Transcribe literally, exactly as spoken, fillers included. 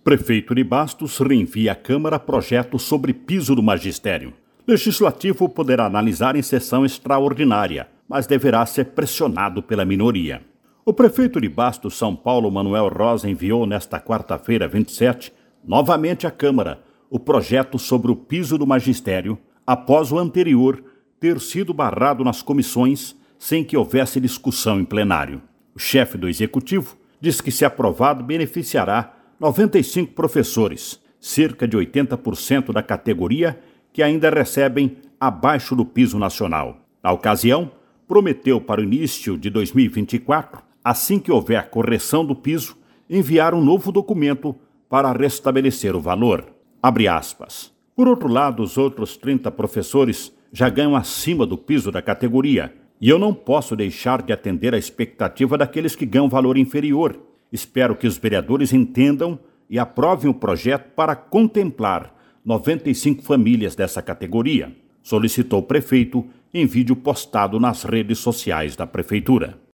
Prefeito de Bastos reenvia à Câmara projeto sobre piso do magistério. Legislativo poderá analisar em sessão extraordinária, mas deverá ser pressionado pela minoria. O prefeito de Bastos, São Paulo, Manuel Rosa, enviou nesta quarta-feira, vinte e sete, novamente à Câmara o projeto sobre o piso do magistério, após o anterior ter sido barrado nas comissões sem que houvesse discussão em plenário. O chefe do Executivo diz que, se aprovado, beneficiará noventa e cinco professores, cerca de oitenta por cento da categoria que ainda recebem abaixo do piso nacional. Na ocasião, prometeu para o início de dois mil e vinte e quatro, assim que houver correção do piso, enviar um novo documento para restabelecer o valor. Abre aspas. Por outro lado, os outros trinta professores já ganham acima do piso da categoria, e eu não posso deixar de atender à expectativa daqueles que ganham valor inferior. Espero que os vereadores entendam e aprovem o projeto para contemplar noventa e cinco famílias dessa categoria, solicitou o prefeito em vídeo postado nas redes sociais da Prefeitura.